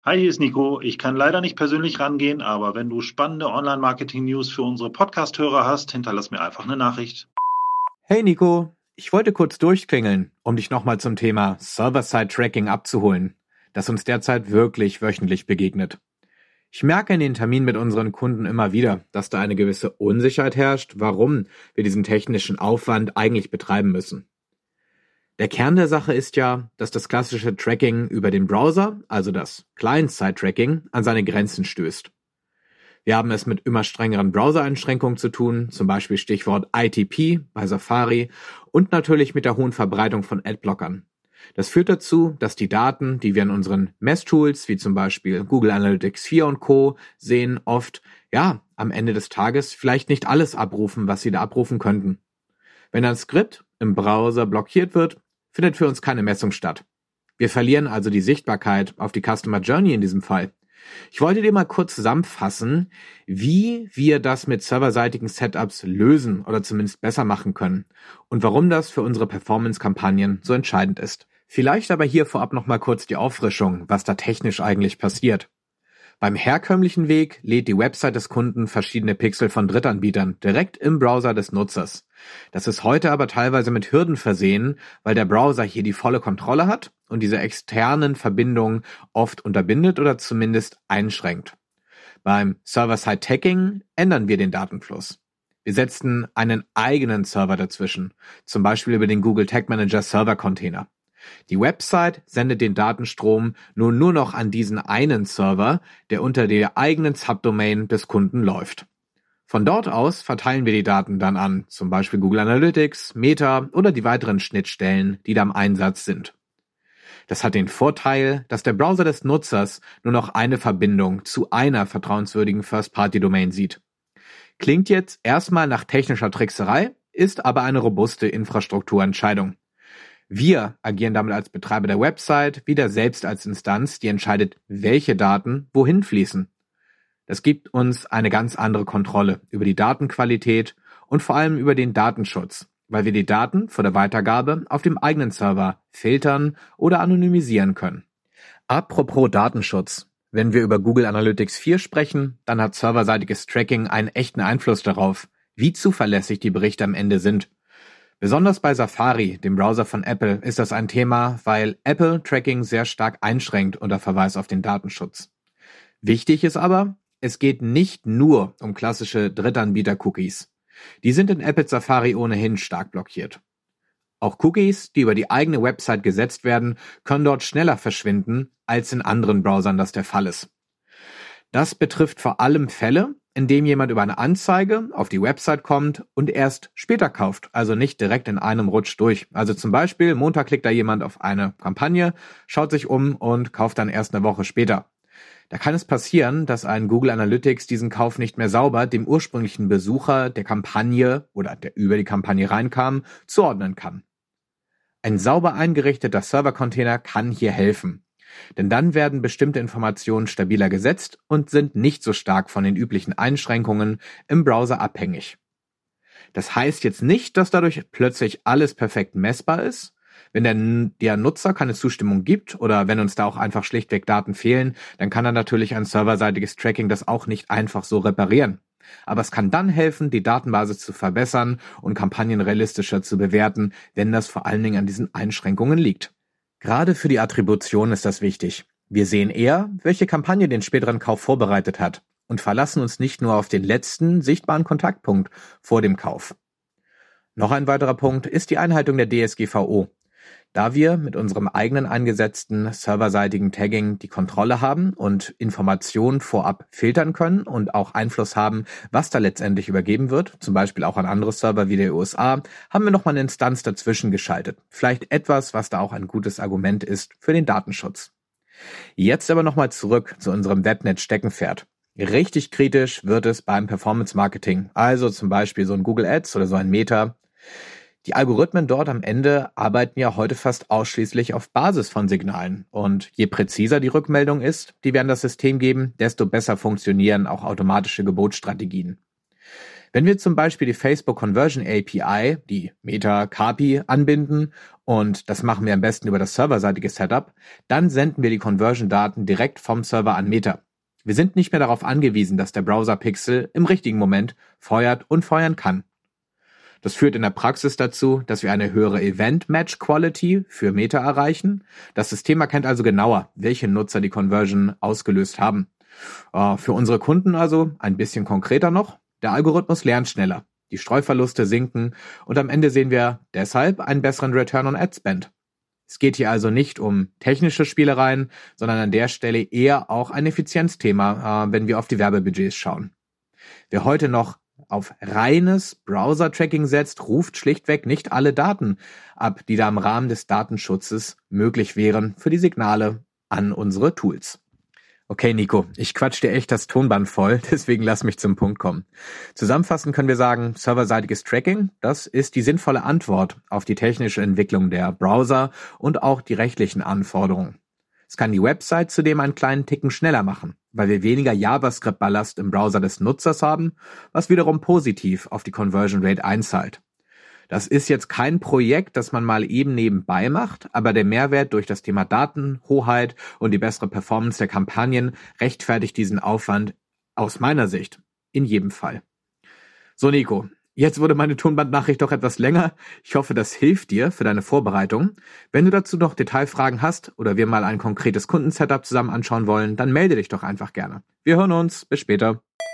Hi, hier ist Nico. Ich kann leider nicht persönlich rangehen, aber wenn du spannende Online-Marketing-News für unsere Podcast-Hörer hast, hinterlass mir einfach eine Nachricht. Hey Nico, ich wollte kurz durchklingeln, um dich nochmal zum Thema Server-Side-Tracking abzuholen, das uns derzeit wirklich wöchentlich begegnet. Ich merke in den Terminen mit unseren Kunden immer wieder, dass da eine gewisse Unsicherheit herrscht, warum wir diesen technischen Aufwand eigentlich betreiben müssen. Der Kern der Sache ist ja, dass das klassische Tracking über den Browser, also das Client-Side-Tracking, an seine Grenzen stößt. Wir haben es mit immer strengeren Browser-Einschränkungen zu tun, zum Beispiel Stichwort ITP bei Safari und natürlich mit der hohen Verbreitung von Adblockern. Das führt dazu, dass die Daten, die wir in unseren Messtools, wie zum Beispiel Google Analytics 4 und Co. sehen, oft, am Ende des Tages vielleicht nicht alles abrufen, was sie da abrufen könnten. Wenn ein Skript im Browser blockiert wird, findet für uns keine Messung statt. Wir verlieren also die Sichtbarkeit auf die Customer Journey in diesem Fall. Ich wollte dir mal kurz zusammenfassen, wie wir das mit serverseitigen Setups lösen oder zumindest besser machen können und warum das für unsere Performance-Kampagnen so entscheidend ist. Vielleicht aber hier vorab noch mal kurz die Auffrischung, was da technisch eigentlich passiert. Beim herkömmlichen Weg lädt die Website des Kunden verschiedene Pixel von Drittanbietern direkt im Browser des Nutzers. Das ist heute aber teilweise mit Hürden versehen, weil der Browser hier die volle Kontrolle hat und diese externen Verbindungen oft unterbindet oder zumindest einschränkt. Beim Server-Side-Tagging ändern wir den Datenfluss. Wir setzen einen eigenen Server dazwischen, zum Beispiel über den Google Tag Manager Server Container. Die Website sendet den Datenstrom nun nur noch an diesen einen Server, der unter der eigenen Subdomain des Kunden läuft. Von dort aus verteilen wir die Daten dann an, zum Beispiel Google Analytics, Meta oder die weiteren Schnittstellen, die da im Einsatz sind. Das hat den Vorteil, dass der Browser des Nutzers nur noch eine Verbindung zu einer vertrauenswürdigen First-Party-Domain sieht. Klingt jetzt erstmal nach technischer Trickserei, ist aber eine robuste Infrastrukturentscheidung. Wir agieren damit als Betreiber der Website wieder selbst als Instanz, die entscheidet, welche Daten wohin fließen. Das gibt uns eine ganz andere Kontrolle über die Datenqualität und vor allem über den Datenschutz, weil wir die Daten vor der Weitergabe auf dem eigenen Server filtern oder anonymisieren können. Apropos Datenschutz. Wenn wir über Google Analytics 4 sprechen, dann hat serverseitiges Tracking einen echten Einfluss darauf, wie zuverlässig die Berichte am Ende sind. Besonders bei Safari, dem Browser von Apple, ist das ein Thema, weil Apple Tracking sehr stark einschränkt unter Verweis auf den Datenschutz. Wichtig ist aber, es geht nicht nur um klassische Drittanbieter-Cookies. Die sind in Apple Safari ohnehin stark blockiert. Auch Cookies, die über die eigene Website gesetzt werden, können dort schneller verschwinden, als in anderen Browsern das der Fall ist. Das betrifft vor allem Fälle, in dem jemand über eine Anzeige auf die Website kommt und erst später kauft, also nicht direkt in einem Rutsch durch. Also zum Beispiel, Montag klickt da jemand auf eine Kampagne, schaut sich um und kauft dann erst eine Woche später. Da kann es passieren, dass ein Google Analytics diesen Kauf nicht mehr sauber dem ursprünglichen Besucher der Kampagne oder der über die Kampagne reinkam, zuordnen kann. Ein sauber eingerichteter Server-Container kann hier helfen. Denn dann werden bestimmte Informationen stabiler gesetzt und sind nicht so stark von den üblichen Einschränkungen im Browser abhängig. Das heißt jetzt nicht, dass dadurch plötzlich alles perfekt messbar ist. Wenn der Nutzer keine Zustimmung gibt oder wenn uns da auch einfach schlichtweg Daten fehlen, dann kann dann natürlich ein serverseitiges Tracking das auch nicht einfach so reparieren. Aber es kann dann helfen, die Datenbasis zu verbessern und Kampagnen realistischer zu bewerten, wenn das vor allen Dingen an diesen Einschränkungen liegt. Gerade für die Attribution ist das wichtig. Wir sehen eher, welche Kampagne den späteren Kauf vorbereitet hat und verlassen uns nicht nur auf den letzten sichtbaren Kontaktpunkt vor dem Kauf. Noch ein weiterer Punkt ist die Einhaltung der DSGVO. Da wir mit unserem eigenen eingesetzten serverseitigen Tagging die Kontrolle haben und Informationen vorab filtern können und auch Einfluss haben, was da letztendlich übergeben wird, zum Beispiel auch an andere Server wie der USA, haben wir nochmal eine Instanz dazwischen geschaltet. Vielleicht etwas, was da auch ein gutes Argument ist für den Datenschutz. Jetzt aber nochmal zurück zu unserem Webnet-Steckenpferd. Richtig kritisch wird es beim Performance-Marketing, also zum Beispiel so ein Google Ads oder so ein Meta. Die Algorithmen dort am Ende arbeiten ja heute fast ausschließlich auf Basis von Signalen. Und je präziser die Rückmeldung ist, die wir an das System geben, desto besser funktionieren auch automatische Gebotsstrategien. Wenn wir zum Beispiel die Facebook Conversion API, die Meta-KPI, anbinden, und das machen wir am besten über das serverseitige Setup, dann senden wir die Conversion-Daten direkt vom Server an Meta. Wir sind nicht mehr darauf angewiesen, dass der Browser-Pixel im richtigen Moment feuert und feuern kann. Das führt in der Praxis dazu, dass wir eine höhere Event-Match-Quality für Meta erreichen. Das System erkennt also genauer, welche Nutzer die Conversion ausgelöst haben. Für unsere Kunden also ein bisschen konkreter noch. Der Algorithmus lernt schneller, die Streuverluste sinken und am Ende sehen wir deshalb einen besseren Return on Ad Spend. Es geht hier also nicht um technische Spielereien, sondern an der Stelle eher auch ein Effizienzthema, wenn wir auf die Werbebudgets schauen. Wer heute noch auf reines Browser-Tracking setzt, ruft schlichtweg nicht alle Daten ab, die da im Rahmen des Datenschutzes möglich wären für die Signale an unsere Tools. Okay, Nico, ich quatsch dir echt das Tonband voll, deswegen lass mich zum Punkt kommen. Zusammenfassend können wir sagen, serverseitiges Tracking, das ist die sinnvolle Antwort auf die technische Entwicklung der Browser und auch die rechtlichen Anforderungen. Es kann die Website zudem einen kleinen Ticken schneller machen, weil wir weniger JavaScript-Ballast im Browser des Nutzers haben, was wiederum positiv auf die Conversion Rate einzahlt. Das ist jetzt kein Projekt, das man mal eben nebenbei macht, aber der Mehrwert durch das Thema Datenhoheit und die bessere Performance der Kampagnen rechtfertigt diesen Aufwand aus meiner Sicht in jedem Fall. So, Nico, jetzt wurde meine Tonbandnachricht doch etwas länger. Ich hoffe, das hilft dir für deine Vorbereitung. Wenn du dazu noch Detailfragen hast oder wir mal ein konkretes Kundensetup zusammen anschauen wollen, dann melde dich doch einfach gerne. Wir hören uns. Bis später.